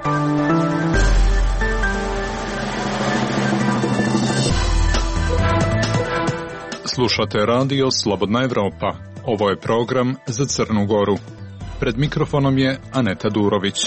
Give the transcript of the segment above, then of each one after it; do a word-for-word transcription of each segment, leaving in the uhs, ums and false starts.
Slušate radio Slobodna Evropa. Ovo je program za Crnu Goru. Pred mikrofonom je Aneta Durović.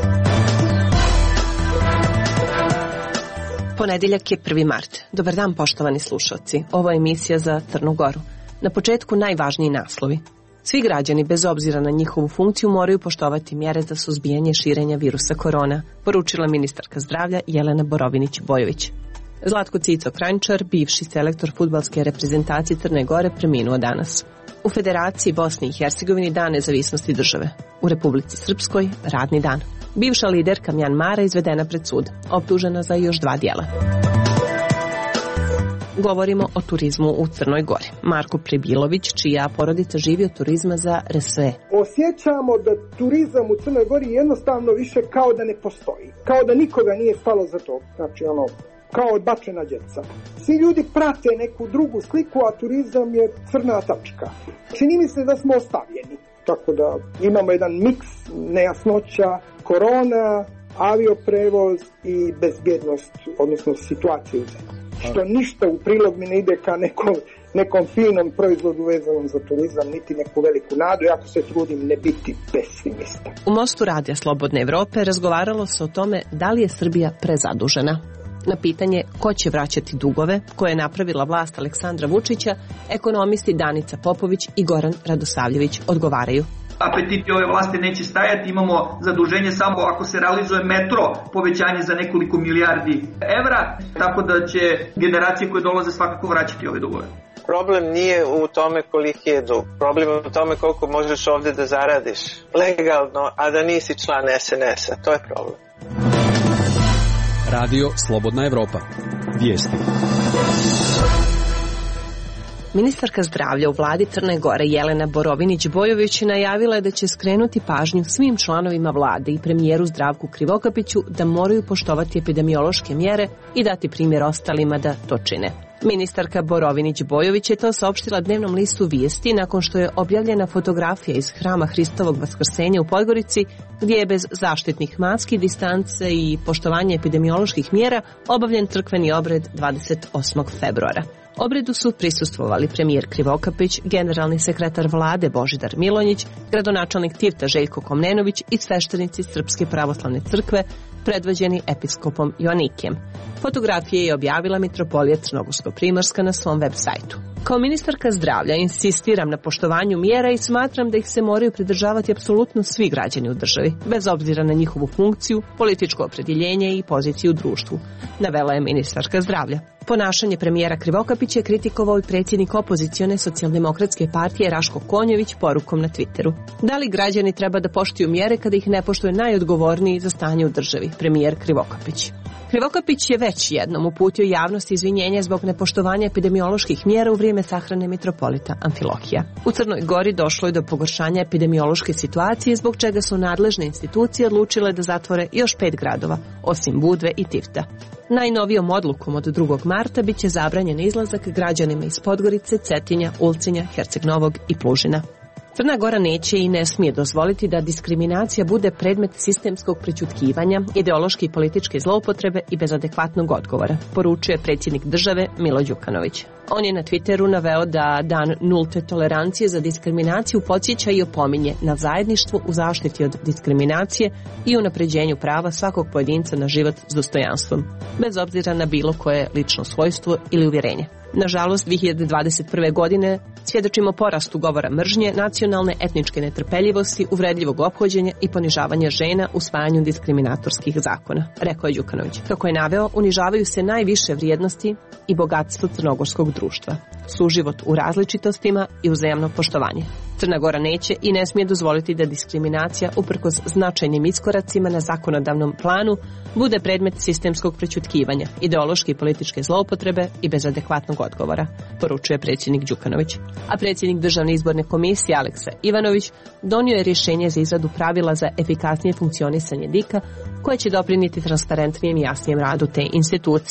Ponedjeljak je prvi mart. Dobar dan, poštovani slušalci. Ovo je emisija za Crnu Goru. Na početku najvažniji naslovi. Svi građani, bez obzira na njihovu funkciju, moraju poštovati mjere za suzbijanje širenja virusa korona, poručila ministarka zdravlja Jelena Borovinić-Bojović. Zlatko Cico Kranjčar, bivši selektor fudbalske reprezentacije Crne Gore, preminuo danas. U Federaciji Bosni i Hercegovini dan nezavisnosti države. U Republici Srpskoj radni dan. Bivša liderka Mjanmara izvedena pred sud, optužena za još dva djela. Govorimo o turizmu u Crnoj Gori. Marko Prebilović, čija porodica živi od turizma za R S E. Osjećamo da turizam u Crnoj Gori jednostavno više kao da ne postoji. Kao da nikoga nije stalo za to. Znači ono, kao odbačena djeca. Svi ljudi prate neku drugu sliku, a turizam je crna tačka. Čini mi se da smo ostavljeni. Tako da imamo jedan miks nejasnoća, korona, avioprevoz i bezbjednost, odnosno situaciju u zemlji. Što ništa u prilog mi ne ide ka nekom, nekom finom proizvodu vezanom za turizam, niti neku veliku nadu, ako se trudim ne biti pesimista. U Mostu radija Slobodne Evrope razgovaralo se o tome da li je Srbija prezadužena. Na pitanje ko će vraćati dugove koje je napravila vlast Aleksandra Vučića, ekonomisti Danica Popović i Goran Radosavljević odgovaraju. Apetiti ove vlasti neće stajati, imamo zaduženje samo ako se realizuje metro, povećanje za nekoliko milijardi evra, tako da će generacije koje dolaze svakako vraćati ove dugove. Problem nije u tome koliki je dug, problem je u tome koliko možeš ovdje da zaradiš legalno, a da nisi član S N S-a, to je problem. Radio Slobodna Evropa. Vijesti. Ministarka zdravlja u vladi Crne Gore Jelena Borovinić-Bojović najavila je da će skrenuti pažnju svim članovima vlade i premijeru Zdravku Krivokapiću da moraju poštovati epidemiološke mjere i dati primjer ostalima da to čine. Ministarka Borovinić-Bojović je to saopštila dnevnom listu Vijesti nakon što je objavljena fotografija iz Hrama Hristovog Vaskrsenja u Podgorici, gdje je bez zaštitnih maski, distance i poštovanja epidemioloških mjera obavljen crkveni obred dvadeset osmog februara. Obredu su prisustvovali premijer Krivokapić, generalni sekretar vlade Božidar Milonjić, gradonačelnik Tivta Željko Komnenović i sveštenici Srpske pravoslavne crkve, predvođeni episkopom Joanikijem. Fotografije je objavila mitropolija Crnogorsko-Primorska na svom web sajtu. Kao ministarka zdravlja insistiram na poštovanju mjera i smatram da ih se moraju pridržavati apsolutno svi građani u državi, bez obzira na njihovu funkciju, političko opredjeljenje i poziciju u društvu, navela je ministarka zdravlja. Ponašanje premijera Krivokapića je kritikovao i predsjednik opozicione socijaldemokratske partije Raško Konjević porukom na Twitteru. Da li građani treba da poštuju mjere kada ih ne poštuje najodgovorniji za stanje u državi, premijer Krivokapić? Krivokapić je već jednom uputio javnosti izvinjenje zbog nepoštovanja epidemioloških mjera u vrijeme sahrane mitropolita Amfilohija. U Crnoj Gori došlo je do pogoršanja epidemiološke situacije, zbog čega su nadležne institucije odlučile da zatvore još pet gradova, osim Budve i Tivta. Najnovijom odlukom od drugog marta bit će zabranjen izlazak građanima iz Podgorice, Cetinja, Ulcinja, Herceg Novog i Plužina. Crna Gora neće i ne smije dozvoliti da diskriminacija bude predmet sistemskog prećutkivanja, ideološke i političke zloupotrebe i bez adekvatnog odgovora, poručuje predsjednik države Milo Đukanović. On je na Twitteru naveo da dan nulte tolerancije za diskriminaciju podsjeća i opominje na zajedništvo u zaštiti od diskriminacije i unapređenju prava svakog pojedinca na život s dostojanstvom, bez obzira na bilo koje lično svojstvo ili uvjerenje. Nažalost, dvije hiljade dvadeset prve. godine svjedočimo porastu govora mržnje, nacionalne etničke netrpeljivosti, uvredljivog ophođenja i ponižavanja žena u usvajanju diskriminatorskih zakona, rekao je Đukanović. Kako je naveo, unižavaju se najviše vrijednosti i bogatstvo crnogorskog društva, suživot u različitostima i uzajamno poštovanje. Crna Gora neće i ne smije dozvoliti da diskriminacija, uprkos značajnim iskoracima na zakonodavnom planu, bude predmet sistemskog prećutkivanja, ideološke i političke zloupotrebe i bez adekvatnog odgovora, poručuje predsjednik Đukanović. A predsjednik Državne izborne komisije Aleksa Ivanović donio je rješenje za izradu pravila za efikasnije funkcionisanje D I K-a, koje će doprinijeti transparentnijem i jasnijem radu te institucije.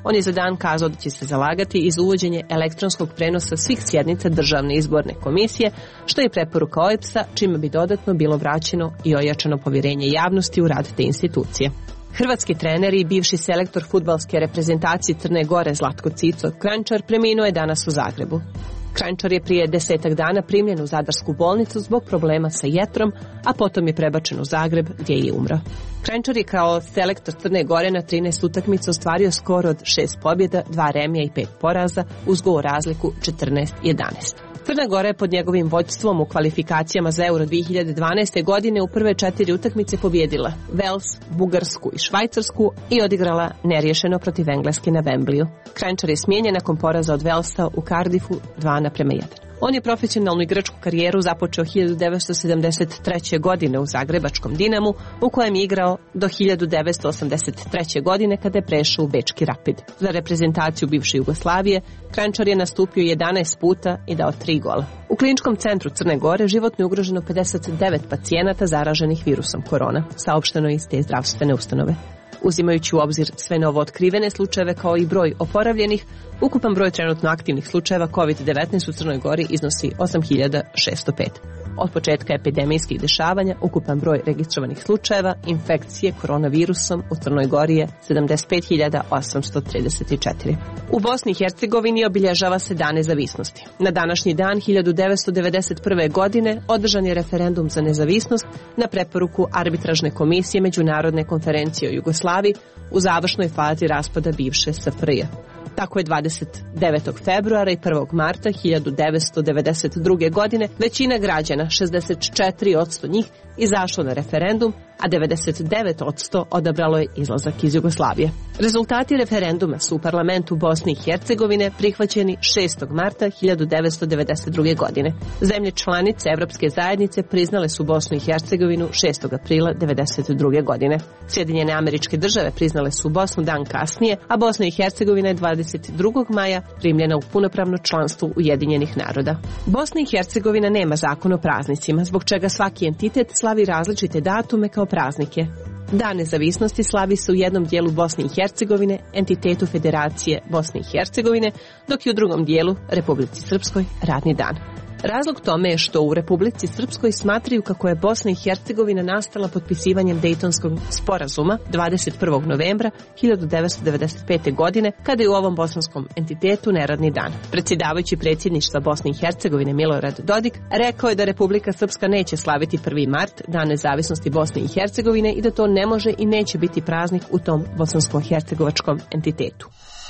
On je za dan kazao da će se zalagati iz uvođenje elektronskog prenosa svih sjednica Državne izborne komisije, što je preporuka O E B S-a, čime bi dodatno bilo vraćeno i ojačano povjerenje javnosti u rad te institucije. Hrvatski trener i bivši selektor fudbalske reprezentacije Crne Gore Zlatko Cico Kranjčar preminuo je danas u Zagrebu. Kranjčar je prije desetak dana primljen u Zadarsku bolnicu zbog problema sa jetrom, a potom je prebačen u Zagreb gdje je umro. Kranjčar je kao selektor Crne Gore na trinaest utakmica ostvario skor od šest pobjeda, dva remija i pet poraza uz gol razliku četrnaest jedanaest. Crna Gora je pod njegovim vođstvom u kvalifikacijama za Euro dvije hiljade dvanaeste. godine u prve četiri utakmice pobijedila Vels, Bugarsku i Švajcarsku i odigrala neriješeno protiv Engleske na Wembleyu. Kranjčar je smijenjen nakon poraza od Velsa u Cardiffu dva naprema jedan. On je profesionalnu igračku karijeru započeo hiljadu devetsto sedamdeset treće. godine u zagrebačkom Dinamu, u kojem je igrao do hiljadu devetsto osamdeset treće. godine kada je prešao u Bečki Rapid. Za reprezentaciju bivše Jugoslavije Kranjčar je nastupio jedanaest puta i dao tri gola. U kliničkom centru Crne Gore životno je ugroženo pedeset devet pacijenata zaraženih virusom korona, saopšteno iz te zdravstvene ustanove. Uzimajući u obzir sve novo otkrivene slučajeve kao i broj oporavljenih, ukupan broj trenutno aktivnih slučajeva kovid devetnaest u Crnoj Gori iznosi osam hiljada šesto pet. Od početka epidemijskih dešavanja, ukupan broj registrovanih slučajeva infekcije koronavirusom u Crnoj Gori je sedamdeset pet hiljada osamsto trideset četiri. U Bosni i Hercegovini obilježava se Dan nezavisnosti. Na današnji dan hiljadu devetsto devedeset prve. godine održan je referendum za nezavisnost na preporuku Arbitražne komisije Međunarodne konferencije o Jugoslaviji u završnoj fazi raspada bivše S F R J. Tako je dvadeset devetog februara i prvog marta hiljadu devetsto devedeset druge. godine većina građana, šezdeset četiri posto njih, izašlo na referendum, a devedeset devet posto odabralo je izlazak iz Jugoslavije. Rezultati referenduma su u parlamentu Bosne i Hercegovine prihvaćeni šestog marta hiljadu devetsto devedeset druge. godine. Zemlje članice Evropske zajednice priznale su Bosnu i Hercegovinu šestog aprila devedeset druge. godine. Sjedinjene Američke Države priznale su Bosnu dan kasnije, a Bosna i Hercegovina je dvadeset drugog maja primljena u punopravno članstvo Ujedinjenih naroda. Bosna i Hercegovina nema zakon o praznicima, zbog čega svaki entitet slavi različite datume kao praznike. Dan nezavisnosti slavi se u jednom dijelu Bosne i Hercegovine, entitetu Federacije Bosne i Hercegovine, dok je u drugom dijelu, Republici Srpskoj, radni dan. Razlog tome je što u Republici Srpskoj smatraju kako je Bosna i Hercegovina nastala potpisivanjem Dejtonskog sporazuma dvadeset prvog novembra hiljadu devetsto devedeset pete. godine, kada je u ovom bosanskom entitetu neradni dan. Predsjedavajući predsjedništva Bosne i Hercegovine Milorad Dodik rekao je da Republika Srpska neće slaviti prvi mart, Dan nezavisnosti Bosne i Hercegovine, i da to ne može i neće biti praznik u tom bosansko-hercegovačkom entitetu.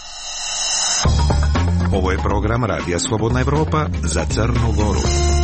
Ovo je program Radija Slobodna Evropa za Crnu Goru.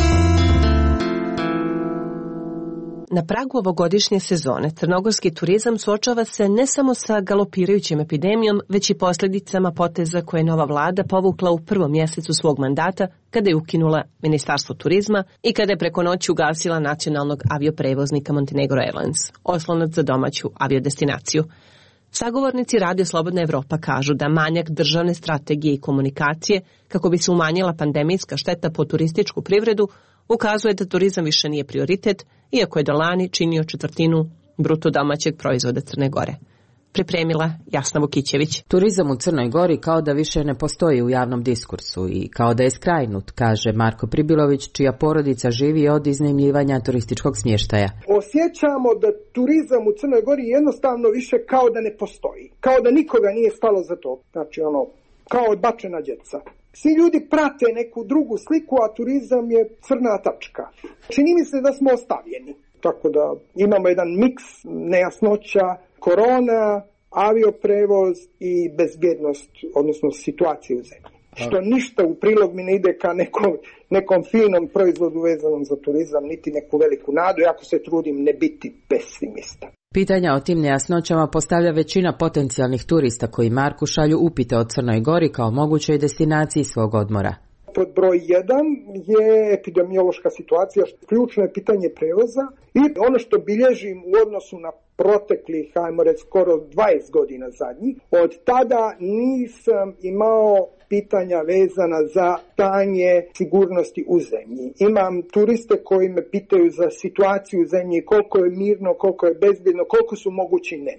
Na pragu ovogodišnje sezone crnogorski turizam suočava se ne samo sa galopirajućim epidemijom, već i posljedicama poteza koje je nova vlada povukla u prvom mjesecu svog mandata, kada je ukinula Ministarstvo turizma i kada je preko noći ugasila nacionalnog avioprevoznika Montenegro Airlines, oslonac za domaću aviodestinaciju. Sagovornici Radio Slobodna Evropa kažu da manjak državne strategije i komunikacije, kako bi se umanjila pandemijska šteta po turističku privredu, ukazuje da turizam više nije prioritet, iako je do lani činio četvrtinu bruto domaćeg proizvoda Crne Gore. Pripremila Jasna Vukićević. Turizam u Crnoj Gori kao da više ne postoji u javnom diskursu i kao da je skrajnut, kaže Marko Pribilović, čija porodica živi od iznajmljivanja turističkog smještaja. Osjećamo da turizam u Crnoj Gori jednostavno više kao da ne postoji. Kao da nikoga nije stalo za to. Znači ono, kao odbačena djeca. Svi ljudi prate neku drugu sliku, a turizam je crna tačka. Čini mi se da smo ostavljeni. Tako da imamo jedan miks nejasnoća, korona, avioprevoz i bezbjednost, odnosno situacije u zemlji. Što ništa u prilog mi ne ide ka nekom, nekom finom proizvodu vezanom za turizam, niti neku veliku nadu, jako se trudim ne biti pesimista. Pitanja o tim nejasnoćama postavlja većina potencijalnih turista koji Marku šalju upite o Crnoj Gori kao mogućoj destinaciji svog odmora. Pod broj jedan je epidemiološka situacija, ključno je pitanje prevoza i ono što bilježim u odnosu na proteklih, hajmo reći, skoro dvadeset godina zadnjih, od tada nisam imao pitanja vezana za stanje sigurnosti u zemlji. Imam turiste koji me pitaju za situaciju u zemlji, koliko je mirno, koliko je bezbjedno, koliko su mogući nemiri.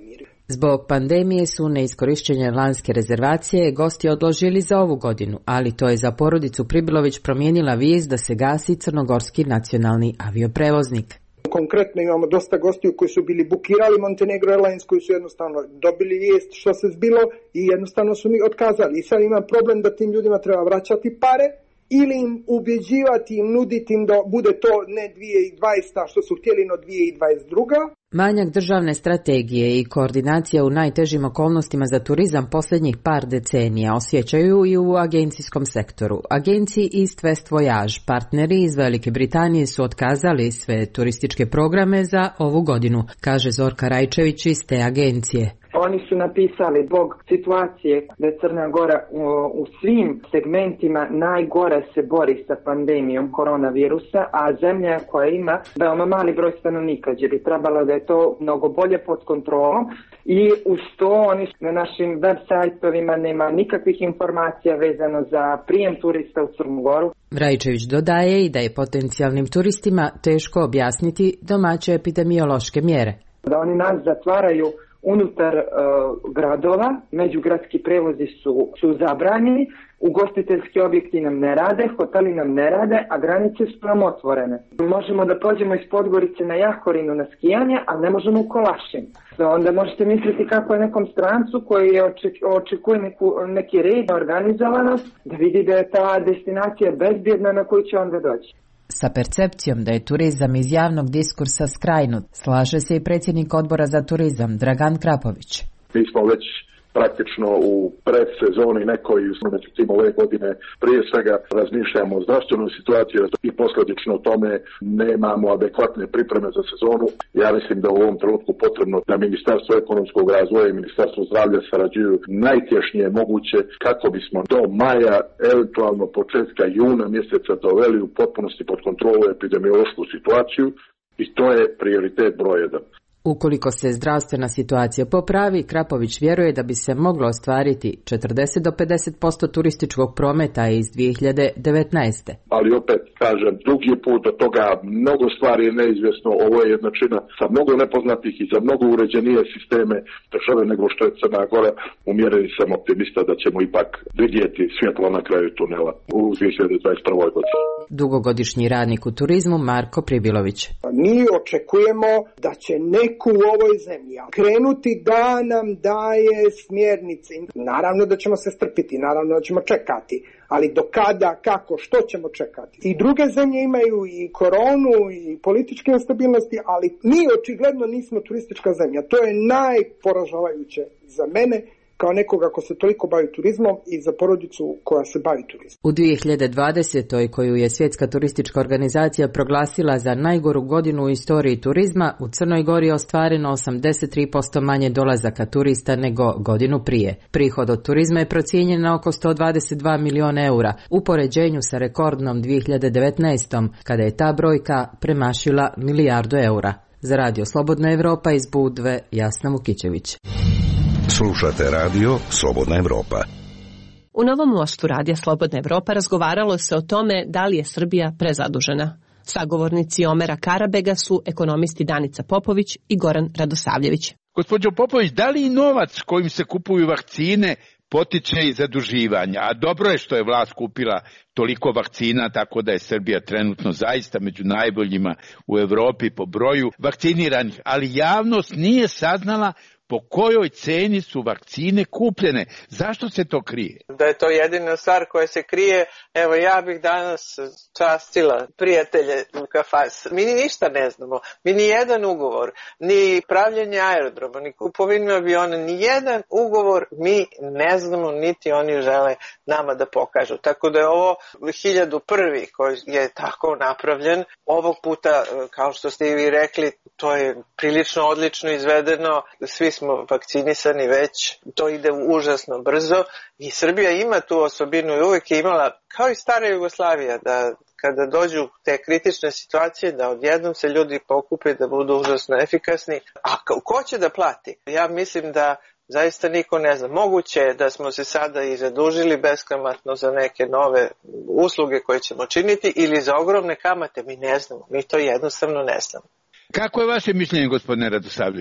Zbog pandemije su neiskorišćene lanske rezervacije gosti odložili za ovu godinu, ali to je za porodicu Pribilović promijenila vijest da se gasi crnogorski nacionalni avioprevoznik. Konkretno imamo dosta gostiju koji su bili bukirali Montenegro Airlines, koji su jednostavno dobili vijest što se zbilo i jednostavno su mi otkazali. I sad imam problem da tim ljudima treba vraćati pare ili im ubjeđivati, im nuditi im da bude to ne dvije tisuće dvadeseta što su htjeli, no dvije tisuće dvadeset druga. Manjak državne strategije i koordinacija u najtežim okolnostima za turizam posljednjih par decenija osjećaju i u agencijskom sektoru. Agenciji East West Voyage partneri iz Velike Britanije su otkazali sve turističke programe za ovu godinu, kaže Zorka Rajčević iz te agencije. Oni su napisali zbog situacije da je Crna Gora u, u svim segmentima najgore se bori sa pandemijom koronavirusa, a zemlja koja ima veoma mali broj stanovnika, gdje bi trebalo da je to mnogo bolje pod kontrolom i uz to oni na našim web sajtovima nema nikakvih informacija vezano za prijem turista u Crnu Goru. Rajčević dodaje i da je potencijalnim turistima teško objasniti domaće epidemiološke mjere. Da oni nas zatvaraju unutar uh, gradova, međugradski prevozi su, su zabranjeni, ugostiteljski objekti nam ne rade, hoteli nam ne rade, a granice su nam otvorene. Možemo da pođemo iz Podgorice na Jahorinu na skijanje, ali ne možemo u Kolašin. Onda možete misliti kako je nekom strancu koji je oček, očekuje neku, neki red, organizovanost, da vidi da je ta destinacija bezbjedna na koju će onda doći. Sa percepcijom da je turizam iz javnog diskursa skrajnut, slaže se i predsjednik odbora za turizam Dragan Krapović. Mi smo već praktično u predsezoni nekoj, međutim ove godine prije svega razmišljamo o zdravstvenoj situaciji i posljedično tome nemamo adekvatne pripreme za sezonu. Ja mislim da u ovom trenutku potrebno da Ministarstvo ekonomskog razvoja i Ministarstvo zdravlja sarađuju najtješnije moguće kako bismo do maja, eventualno početka juna mjeseca doveli u potpunosti pod kontrolu epidemiološku situaciju i to je prioritet broj jedan. Ukoliko se zdravstvena situacija popravi, Krapović vjeruje da bi se moglo ostvariti četrdeset do pedeset posto turističkog prometa iz dvije hiljade devetnaeste. Ali opet, kažem, dugi put do toga, mnogo stvari je neizvjesno, ovo je jedna čina sa mnogo nepoznatih i za mnogo uređenije sisteme države nego što je Crna Gora. Umjereni sam optimista da ćemo ipak vidjeti svjetlo na kraju tunela u dvije hiljade dvadeset prvoj. godini. Dugogodišnji radnik u turizmu Marko Pribilović. Mi očekujemo da će neko u ovoj zemlji krenuti da nam daje smjernice. Naravno da ćemo se strpiti, naravno da ćemo čekati, ali do kada, kako, što ćemo čekati? I druge zemlje imaju i koronu i političke nestabilnosti, ali mi očigledno nismo turistička zemlja. To je najporažavajuće za mene kao nekoga ko se toliko bavi turizmom i za porodicu koja se bavi turizmom. U dvije hiljade dvadesetoj koju je Svjetska turistička organizacija proglasila za najgoru godinu u istoriji turizma, u Crnoj Gori je ostvareno osamdeset tri posto manje dolazaka turista nego godinu prije. Prihod od turizma je procijenjen na oko sto dvadeset dva milijuna eura, u poređenju sa rekordnom dvije hiljade devetnaestom kada je ta brojka premašila milijardu eura. Za Radio Slobodna Evropa iz Budve, Jasna Vukićević. Slušate radio Slobodna Evropa. U Novom Mostu Radija Slobodna Evropa razgovaralo se o tome da li je Srbija prezadužena. Sagovornici Omera Karabega su ekonomisti Danica Popović i Goran Radosavljević. Gospođo Popović, da li novac kojim se kupuju vakcine potiče iz zaduživanja? A dobro je što je vlast kupila toliko vakcina, tako da je Srbija trenutno zaista među najboljima u Evropi po broju vakciniranih, ali javnost nije saznala po kojoj ceni su vakcine kupljene. Zašto se to krije? Da je to jedina stvar koja se krije. Evo, ja bih danas častila prijatelje u kafas. Mi ni ništa ne znamo. Mi ni jedan ugovor, ni pravljenje aerodroma, ni kupovinu aviona, ni jedan ugovor mi ne znamo, niti oni žele nama da pokažu. Tako da je ovo hiljadu prvi koji je tako napravljen. Ovog puta, kao što ste i vi rekli, to je prilično odlično izvedeno. Svi smo vakcinisani već, to ide užasno brzo i Srbija ima tu osobinu i uvijek je imala, kao i stara Jugoslavija, da kada dođu te kritične situacije, da odjednom se ljudi pokupe da budu užasno efikasni. A ko će da plati? Ja mislim da zaista niko ne zna. Moguće je da smo se sada i zadužili beskamatno za neke nove usluge koje ćemo činiti ili za ogromne kamate. Mi ne znamo, mi to jednostavno ne znamo. Kako je vaše mišljenje, gospodine Radosavljeviću?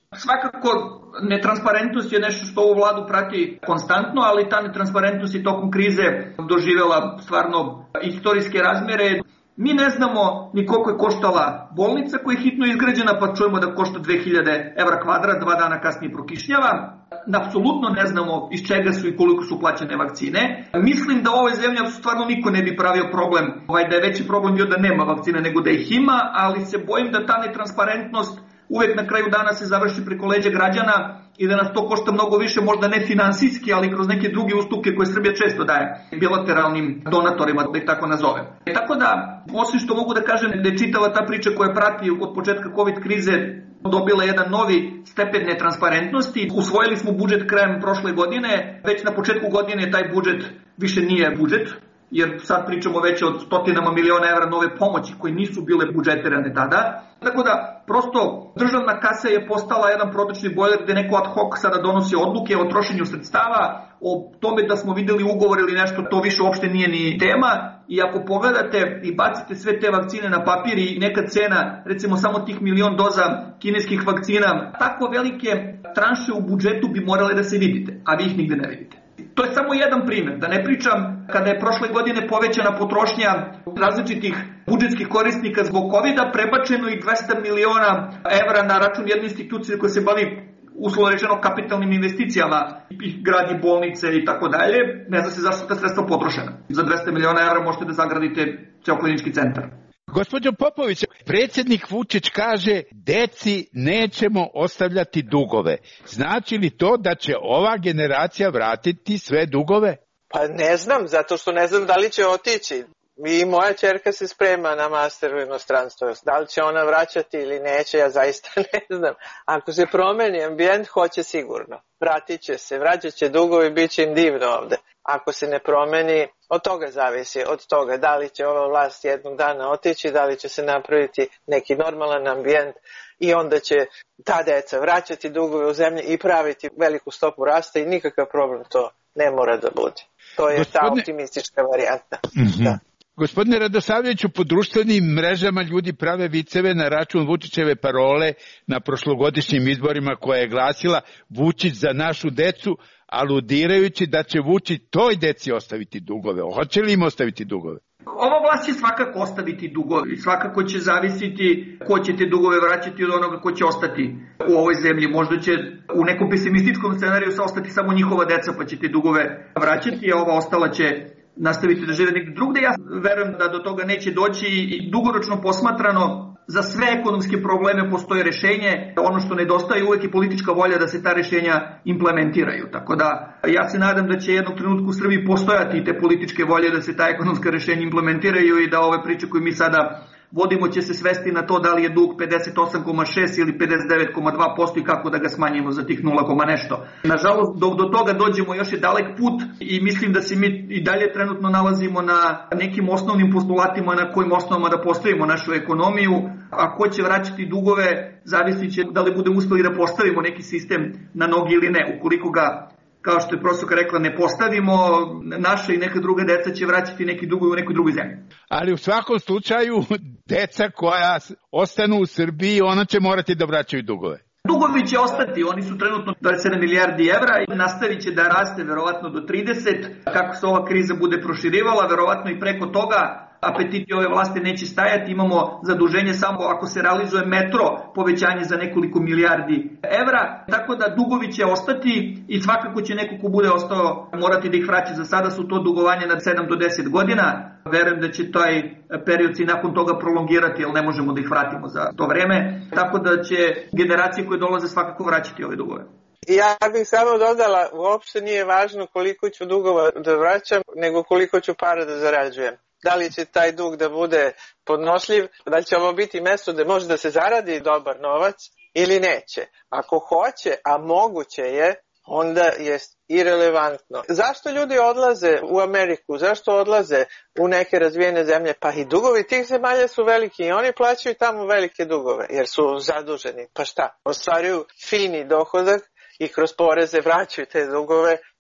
Svakako, netransparentnost je nešto što ovu vladu prati konstantno, ali ta netransparentnost je tokom krize doživjela stvarno istorijske razmere. Mi ne znamo ni koliko je koštala bolnica koja je hitno izgrađena, pa čujemo da košta dve hiljade evra kvadrat, dva dana kasnije prokišnjava. Apsolutno ne znamo iz čega su i koliko su plaćene vakcine. Mislim da u ovoj zemlji stvarno niko ne bi pravio problem, ovaj, da je veći problem bio da nema vakcine nego da ih ima, ali se bojim da ta netransparentnost uvek na kraju dana se završi preko leđa građana i da nas to košta mnogo više, možda ne finansijski, ali kroz neke druge ustupke koje Srbija često daje bilateralnim donatorima, da ih tako nazovem. E, tako da, osim što mogu da kažem da je čitava ta priča koja prati od početka COVID krize dobila jedan novi stepen netransparentnosti. Usvojili smo budžet krajem prošle godine, već na početku godine taj budžet više nije budžet, jer sad pričamo već o stotinama miliona evra nove pomoći koje nisu bile budžetirane tada. Tako da, prosto, državna kasa je postala jedan protočni bojler gde neko ad hoc sada donosi odluke o trošenju sredstava, o tome da smo videli ugovor ili nešto, to više uopšte nije ni tema. I ako pogledate i bacite sve te vakcine na papir i neka cena, recimo samo tih milion doza kineskih vakcina, tako velike tranše u budžetu bi morale da se vidite, a vi ih nigde ne vidite. To je samo jedan primjer, da ne pričam kada je prošle godine povećana potrošnja različitih budžetskih korisnika zbog kovida, prebačeno i dvesta miliona evra na račun jedne institucije koja se bavi uslovno rečeno kapitalnim investicijama, i gradi bolnice i tako dalje. Ne zna se zašto ta sredstva potrošena. Za dvesta miliona evra možete da zagradite ceo klinički centar. Gospođo Popović, predsjednik Vučić kaže deci nećemo ostavljati dugove. Znači li to da će ova generacija vratiti sve dugove? Pa ne znam, zato što ne znam da li će otići. I moja ćerka se sprema na master u inostranstvu. Da li će ona vraćati ili neće, ja zaista ne znam. Ako se promeni ambijent, hoće sigurno. Vratit će se, vraćat će dugovi, bit će im divno ovde. Ako se ne promeni, od toga zavisi, od toga da li će ova vlast jednog dana otići, da li će se napraviti neki normalan ambijent i onda će ta deca vraćati dugove u zemlji i praviti veliku stopu rasta i nikakav problem to ne mora da bude. To je Gospodine... ta optimistička varijanta. Mm-hmm. Da. Gospodine Radosavljeviću, po društvenim mrežama ljudi prave viceve na račun Vučićeve parole na prošlogodišnjim izborima koja je glasila Vučić za našu decu, aludirajući da će Vučić toj deci ostaviti dugove. Hoće li im ostaviti dugove? Ova vlast će svakako ostaviti dugove i svakako će zavisiti ko će te dugove vraćati od onoga ko će ostati u ovoj zemlji. Možda će u nekom pesimističkom scenariju ostati samo njihova deca pa će te dugove vraćati, a ova ostala će nastaviti da žive negdje drugde. Ja verujem da do toga neće doći i dugoročno posmatrano za sve ekonomske probleme postoje rešenje. Ono što nedostaje uvek je politička volja da se ta rešenja implementiraju. Tako da ja se nadam da će jednog trenutku u Srbiji postojati te političke volje da se ta ekonomska rešenja implementiraju i da ove priče koje mi sada vodimo će se svesti na to da li je dug pedeset osam zarez šest ili pedeset devet zarez dva posto i kako da ga smanjimo za tih nula, nešto. Nažalost, dok do toga dođemo još je dalek put i mislim da se mi i dalje trenutno nalazimo na nekim osnovnim postulatima na kojim osnovama da postavimo našu ekonomiju, a ko će vraćati dugove zavisit će da li budemo uspeli da postavimo neki sistem na nogi ili ne. Ukoliko ga, kao što je profesorka rekla, ne postavimo, naša i neka druga deca će vraćati neki dugovi u nekoj drugoj zemlji. Ali u svakom slučaju, deca koja ostanu u Srbiji, ona će morati da vraćaju dugove. Dugovi će ostati, oni su trenutno dvadeset sedam milijardi evra i nastavit će da raste verovatno do trideset, kako se ova kriza bude proširivala, verovatno i preko toga. Apetiti ove vlasti neće stajati, imamo zaduženje samo ako se realizuje metro, povećanje za nekoliko milijardi evra, tako da dugovi će ostati i svakako će neko ko bude ostao morati da ih vraća. Za sada su to dugovanje na sedam do deset godina, verujem da će taj period se nakon toga prolongirati, jer ne možemo da ih vratimo za to vreme, tako da će generacije koje dolaze svakako vraćati ove dugove. Ja bih samo dodala, uopšte nije važno koliko ću dugova da vraćam, nego koliko ću para da zarađujem. Da li će taj dug da bude podnošljiv, da li će ovo biti mesto da može da se zaradi dobar novac ili neće. Ako hoće, a moguće je, onda je irelevantno. Zašto ljudi odlaze u Ameriku? Zašto odlaze u neke razvijene zemlje? Pa i dugovi tih zemalja su veliki i oni plaćaju tamo velike dugove jer su zaduženi. Pa šta? Ostvaruju fini dohodak i kroz poreze vraćaju te dugove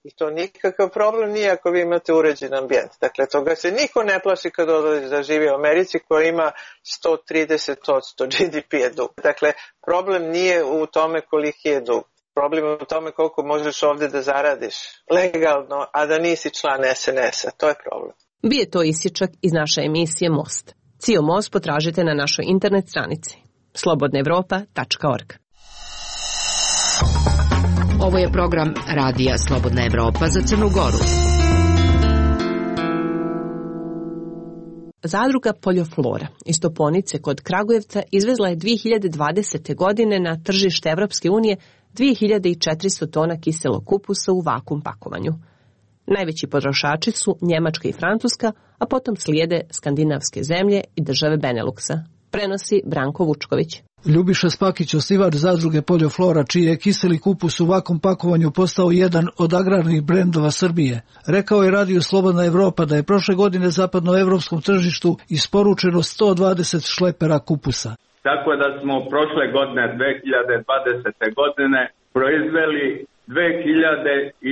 I to nikakav problem nije ako vi imate uređen ambijent. Dakle, toga se niko ne plaši kad odlazi da živi u Americi koja ima sto trideset posto G D P je dug. Dakle, problem nije u tome koliki je dug. Problem je u tome koliko možeš ovdje da zaradiš legalno, a da nisi član S N S-a. To je problem. Bio to isječak iz naše emisije Most. Cio Most potražite na našoj internet stranici slobodna evropa tačka org. Ovo je program Radija Slobodna Evropa za Crnu Goru. Zadruga Poljoflora iz Toponice kod Kragujevca izvezla je dvije hiljade dvadesete. godine na tržište Evropske unije dvije hiljade četiristo tona kiselog kupusa u vakum pakovanju. Najveći potrošači su Njemačka i Francuska, a potom slijede skandinavske zemlje i države Beneluksa. Prenosi Branko Vučković. Ljubiša Spakić, osnivač zadruge Poljoflora, čiji je kiseli kupus u vakum pakovanju postao jedan od agrarnih brendova Srbije, rekao je Radiju Slobodna Evropa da je prošle godine zapadnoevropskom tržištu isporučeno sto dvadeset šlepera kupusa. Tako da smo prošle godine, dvije hiljade dvadesete. godine, proizveli dve hiljade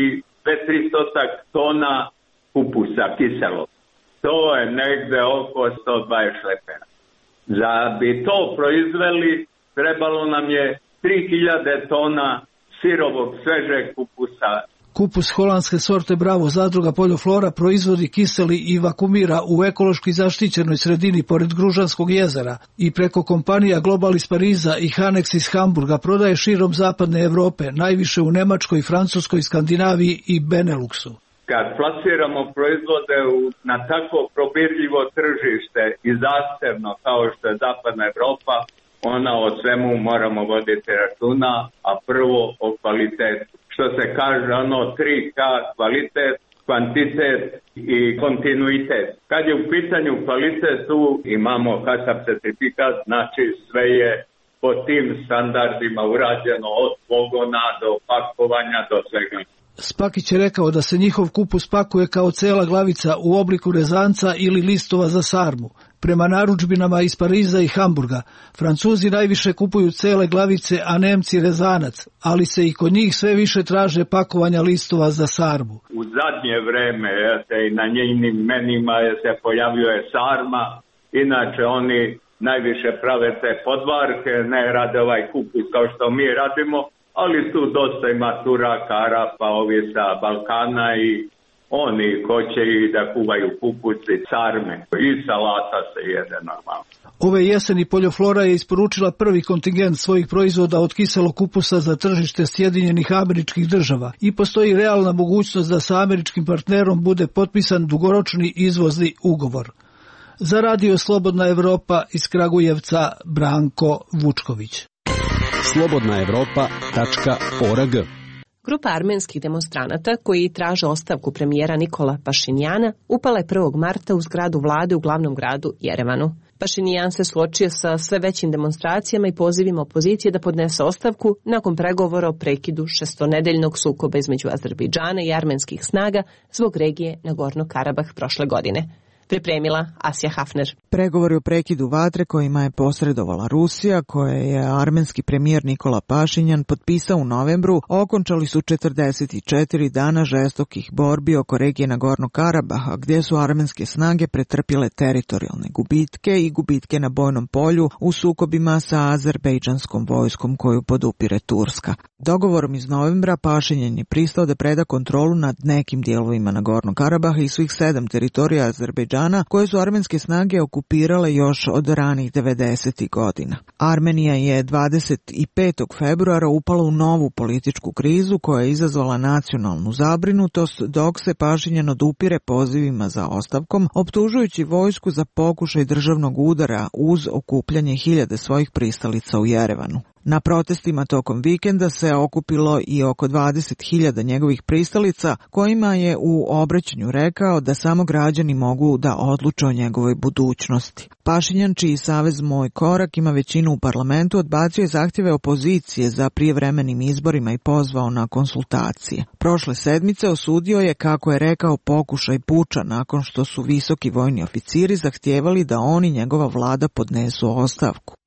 tristo tona kupusa kiselog. To je negde oko sto dvadeset šlepera. Za bi to proizveli trebalo nam je tri hiljade tona sirovog svežeg kupusa. Kupus holandske sorte Bravo zadruga Poljoflora proizvodi, kiseli i vakumira u ekološki zaštićenoj sredini pored Gružanskog jezera i preko kompanija Global iz Pariza i Hanex iz Hamburga prodaje širom zapadne Evrope, najviše u Nemačkoj, Francuskoj, Skandinaviji i Beneluksu. Kad plasiramo proizvode u, na tako probirljivo tržište i zasebno kao što je zapadna Evropa, ona o svemu moramo voditi računa, a prvo o kvalitetu. Što se kaže ono tri K, kvalitet, kvantitet i kontinuitet. Kad je u pitanju kvalitet, tu imamo HACCP certifikat, znači sve je po tim standardima urađeno od pogona do pakovanja do svega. Spakić je rekao da se njihov kupus pakuje kao cela glavica u obliku rezanca ili listova za sarmu. Prema narudžbinama iz Pariza i Hamburga, Francuzi najviše kupuju cele glavice, a Nemci rezanac, ali se i kod njih sve više traže pakovanja listova za sarmu. U zadnje vreme se i na njenim menima se pojavljuje sarma, inače oni najviše prave te podvarke, ne rade ovaj kupus kao što mi radimo, ali tu dosta ima Turaka, Arapa, ovi sa Balkana i oni hoće i da kuvaju kupuci, sarme i salata se jede normalno. Ove jeseni Poljoflora je isporučila prvi kontingent svojih proizvoda od kiselog kupusa za tržište Sjedinjenih Američkih Država i postoji realna mogućnost da sa američkim partnerom bude potpisan dugoročni izvozni ugovor. Za Radio Slobodna Evropa iz Kragujevca, Branko Vučković. slobodna evropa tačka org. Grupa armenskih demonstranata koji traže ostavku premijera Nikola Pašinjana upala je prvog marta u zgradu vlade u glavnom gradu Jerevanu. Pašinjan se suočio sa sve većim demonstracijama i pozivima opozicije da podnese ostavku nakon pregovora o prekidu šestonedeljnog sukoba između Azerbejdžana i armenskih snaga zbog regije Nagorno-Karabah prošle godine. Pripremila Asja Hafner. Pregovori o prekidu vatre kojima je posredovala Rusija, koje je armenski premijer Nikola Pašinjan potpisao u novembru, okončali su četrdeset četiri dana žestokih borbi oko regije Nagorno-Karabaha, gdje su armenske snage pretrpjele teritorijalne gubitke i gubitke na bojnom polju u sukobima sa azerbejdžanskom vojskom koju podupire Turska. Dogovorom iz novembra Pašinjan je pristao da preda kontrolu nad nekim dijelovima Nagorno-Karabaha i svih sedam teritorija Azerbejdžana koje su armenske snage okupirale još od ranih devedesetih godina. Armenija je dvadeset petog februara upala u novu političku krizu koja je izazvala nacionalnu zabrinutost, dok se Pašinjan odupire pozivima za ostavkom, optužujući vojsku za pokušaj državnog udara uz okupljanje hiljade svojih pristalica u Jerevanu. Na protestima tokom vikenda se okupilo i oko dvadeset hiljada njegovih pristalica, kojima je u obraćanju rekao da samo građani mogu da odluče o njegovoj budućnosti. Pašinjan, čiji savez Moj korak ima većinu u parlamentu, odbacio je zahtjeve opozicije za prijevremenim izborima i pozvao na konsultacije. Prošle sedmice osudio je, kako je rekao, pokušaj puča nakon što su visoki vojni oficiri zahtijevali da on i njegova vlada podnesu ostavku.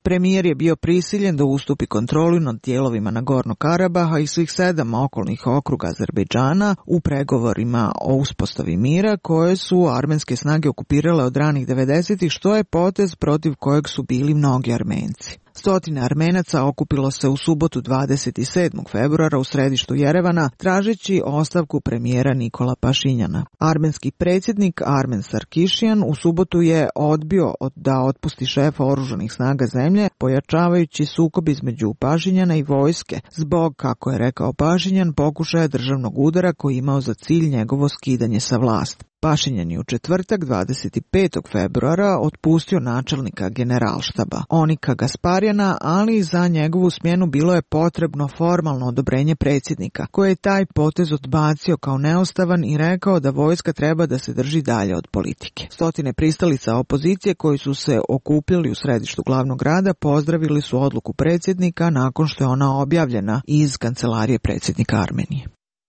Premijer je bio prisiljen da ustupi kontrolu nad dijelovima Nagornog Karabaha i svih sedam okolnih okruga Azerbejdžana u pregovorima o uspostavi mira koje su armenske snage okupirale od ranih devedesetih, što je potez protiv kojeg su bili mnogi Armenci. Stotine Armenaca okupilo se u subotu dvadeset sedmog februara u središtu Jerevana tražeći ostavku premijera Nikola Pašinjana. Armenski predsjednik Armen Sarkišijan u subotu je odbio da otpusti šefa oružanih snaga zemlje, pojačavajući sukob između Pašinjana i vojske zbog, kako je rekao Pašinjan, pokušaja državnog udara koji imao za cilj njegovo skidanje sa vlasti. Pašinjan je u četvrtak dvadeset petog februara otpustio načelnika generalštaba Onika Gasparjana, ali za njegovu smjenu bilo je potrebno formalno odobrenje predsjednika, koji je taj potez odbacio kao neustavan i rekao da vojska treba da se drži dalje od politike. Stotine pristalica opozicije koji su se okupili u središtu glavnog grada pozdravili su odluku predsjednika nakon što je ona objavljena iz kancelarije predsjednika Armenije.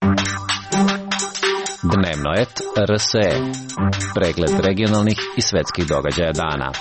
Dnevno et R S E. Pregled regionalnih i svetskih događaja dana.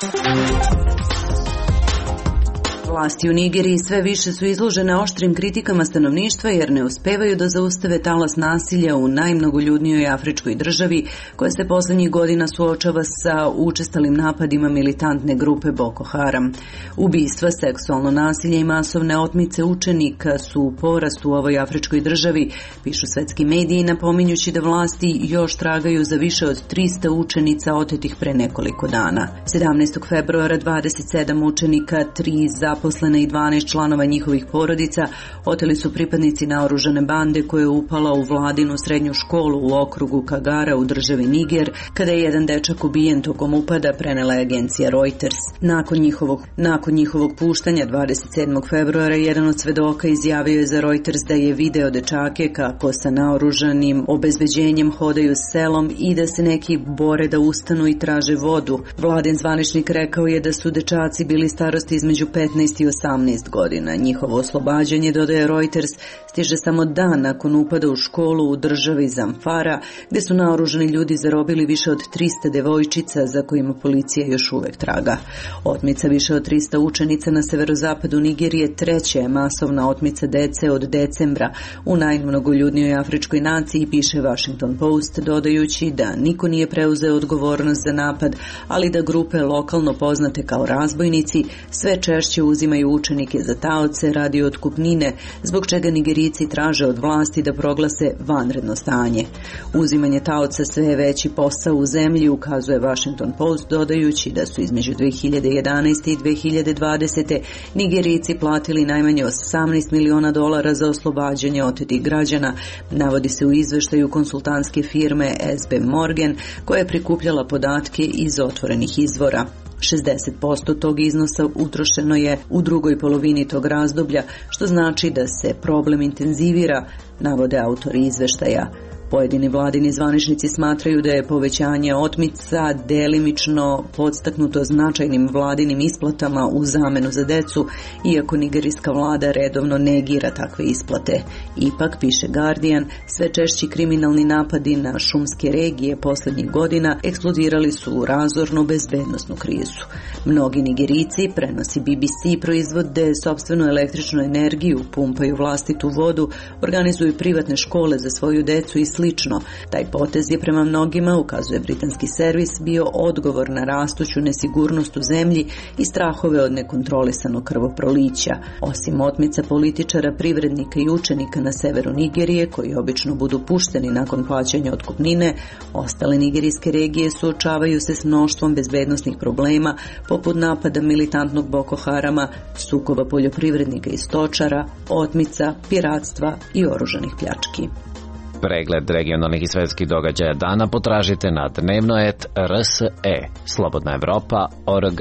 Vlasti u Nigeriji sve više su izložene oštrim kritikama stanovništva jer ne uspevaju da zaustave talas nasilja u najmnogoljudnijoj afričkoj državi koja se posljednjih godina suočava sa učestalim napadima militantne grupe Boko Haram. Ubistva, seksualno nasilje i masovne otmice učenika su u porastu u ovoj afričkoj državi, pišu svetski mediji, napominjući da vlasti još tragaju za više od trista učenica otetih pre nekoliko dana. sedamnaestog februara dvadeset sedam učenika, tri zaposlena i dvanaest članova njihovih porodica oteli su pripadnici naoružane bande koja je upala u vladinu srednju školu u okrugu Kagara u državi Niger, kada je jedan dečak ubijen tokom upada, prenela je agencija Reuters. Nakon njihovog, nakon njihovog puštanja dvadeset sedmog februara jedan od svedoka izjavio je za Reuters da je video dečake kako sa naoružanim obezbeđenjem hodaju selom i da se neki bore da ustanu i traže vodu. Vladin zvaničnik rekao je da su dečaci bili starosti između petnaest i osamnaest godina. Njihovo oslobađanje, dodaje Reuters, stiže samo dan nakon upada u školu u državi Zamfara, gdje su naoružani ljudi zarobili više od trista devojčica za kojima policija još uvek traga. Otmica više od trista učenica na severozapadu Nigerije treća je masovna otmica dece od decembra u najmnogoljudnijoj afričkoj naciji, piše Washington Post, dodajući da niko nije preuzeo odgovornost za napad, ali da grupe lokalno poznate kao razbojnici sve češće uzimaju učenike za taoce radi otkupnine, zbog čega Nigerijci traže od vlasti da proglase vanredno stanje. Uzimanje taoca sve je veći posao u zemlji, ukazuje Washington Post, dodajući da su između dve hiljade jedanaeste i dve hiljade dvadesete. Nigerijci platili najmanje osamnaest miliona dolara za oslobađanje otetih građana, navodi se u izveštaju konsultantske firme S B Morgan, koja je prikupljala podatke iz otvorenih izvora. šezdeset posto tog iznosa utrošeno je u drugoj polovini tog razdoblja, što znači da se problem intenzivira, navode autori izveštaja. Pojedini vladini zvaničnici smatraju da je povećanje otmica delimično podstaknuto značajnim vladinim isplatama u zamenu za decu, iako nigerijska vlada redovno negira takve isplate. Ipak, piše Guardian, sve češći kriminalni napadi na šumske regije posljednjih godina eksplodirali su u razornu bezbednosnu krizu. Mnogi Nigerijci, prenosi B B C, proizvode sopstvenu električnu energiju, pumpaju vlastitu vodu, organizuju privatne škole za svoju decu i slično. Taj potez je prema mnogima, ukazuje britanski servis, bio odgovor na rastuću nesigurnost u zemlji i strahove od nekontrolisanog krvoprolića. Osim otmica političara, privrednika i učenika na severu Nigerije, koji obično budu pušteni nakon plaćanja otkupnine, ostale nigerijske regije suočavaju se s mnoštvom bezbednosnih problema, poput napada militantnog Boko Harama, sukoba poljoprivrednika i stočara, otmica, piratstva i oružanih pljački. Pregled regionalnih i svetskih događaja dana potražite na dnevno et R S E, Slobodna Evropa, O R G.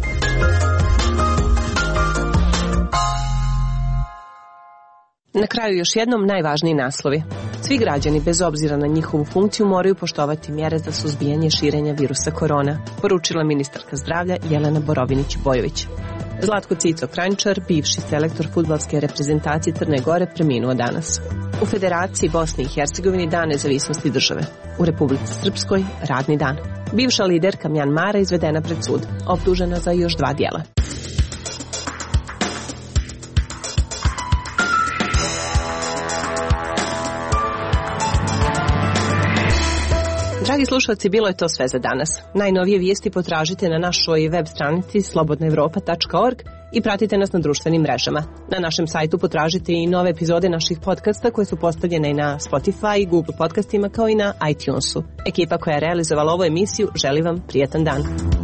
Na kraju još jednom najvažniji naslovi. Svi građani, bez obzira na njihovu funkciju, moraju poštovati mjere za suzbijanje širenja virusa korona, poručila ministarka zdravlja Jelena Borovinić-Bojović. Zlatko Cico Kranjčar, bivši selektor fudbalske reprezentacije Crne Gore, preminuo danas. U Federaciji Bosne i Hercegovini dan nezavisnosti države. U Republici Srpskoj radni dan. Bivša liderka Mjanmara izvedena pred sud, optužena za još dva djela. Dragi slušalci, bilo je to sve za danas. Najnovije vijesti potražite na našoj web stranici slobodna evropa tačka org i pratite nas na društvenim mrežama. Na našem sajtu potražite i nove epizode naših podcasta koje su postavljene i na Spotify, Google podcastima kao i na iTunesu. Ekipa koja je realizovala ovu emisiju želi vam prijatan dan.